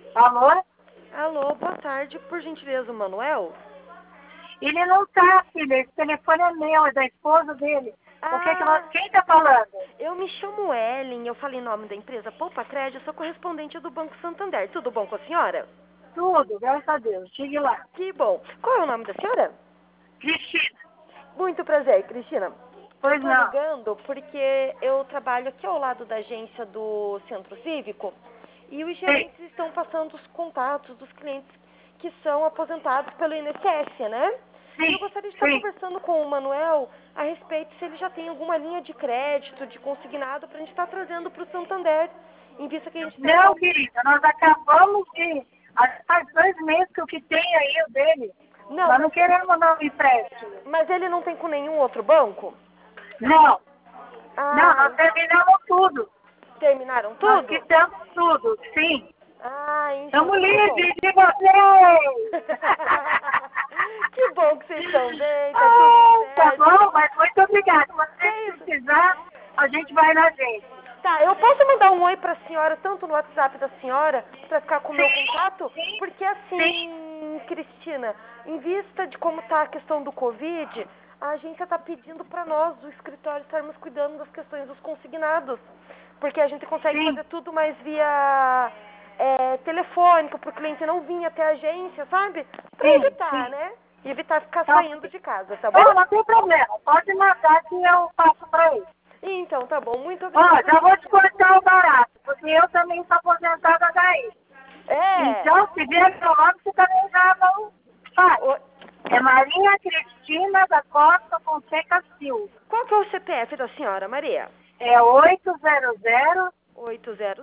Alô? Alô, boa tarde. Por gentileza, o Manuel? Ele não tá, filha. Esse telefone é meu, é da esposa dele. Quem tá falando? Eu me chamo Ellen, eu falei em nome da empresa Poupa Crédito, eu sou correspondente do Banco Santander. Tudo bom com a senhora? Tudo, graças a Deus. Chegue lá. Que bom. Qual é o nome da senhora? Cristina. Muito prazer, Cristina. Eu Pois tô não. ligando porque eu trabalho aqui ao lado da agência do Centro Cívico e os Sim, gerentes estão passando os contatos dos clientes que são aposentados pelo INSS, né? E eu sim, gostaria de estar sim. conversando com o Manuel a respeito se ele já tem alguma linha de crédito, de consignado, para a gente estar trazendo para o Santander, em vista que a gente está Não, com... querida, nós acabamos de... Faz 2 meses que o que tem aí é o dele. Não, Nós não queremos não empréstimo. mas ele não tem com nenhum outro banco? Não, não, Ah, nós terminamos tudo. terminaram Nós tudo? quitamos tudo, sim. Ah, então Estamos tá bom. livres de vocês! Que bom que vocês estão bem, tá tudo Ah, tá certo. bom, mas muito obrigada. Se Que você isso? precisar, a gente vai na gente. Tá, eu posso mandar um oi pra senhora, tanto no WhatsApp da senhora, pra ficar com o meu contato? Sim, sim, Porque sim, assim, Cristina, em vista de como tá a questão do Covid, a agência tá pedindo pra nós, do escritório, estarmos cuidando das questões dos consignados. Porque a gente consegue sim, fazer tudo mais via telefônico, pro cliente não vir até a agência, sabe? Pra sim, evitar, sim. né? E evitar ficar Tá saindo ok. de casa, tá bom? Não, não tem problema. Pode mandar que eu faço pra ele. Então, tá bom. Muito Ó, obrigada. já vou te cortar o barato, porque eu também sou aposentada daí. É. Então, se vier meu nome, você também já não faz. o- É Maria Cristina da Costa Fonseca Silva. Qual que é o CPF da senhora, Maria? É 800 800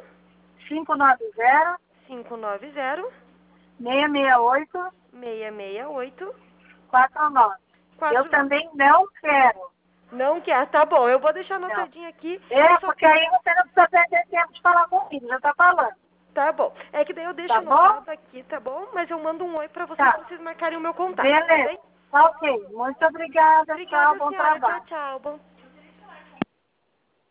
590 590 668 668 49. Eu 49. também não quero. Não quer, tá bom. Eu vou deixar Não. anotadinho aqui. Eu É, só... porque aí você não precisa perder tempo de falar comigo, já tá falando. Tá bom. É que daí eu deixo Tá bom? anotado aqui, tá bom? Mas eu mando um oi pra vocês, Tá. pra vocês marcarem o meu contato, tá Beleza. bem? Tá ok. Muito obrigada. Tchau, Obrigada, bom senhora. Tchau, trabalho. tchau. Bom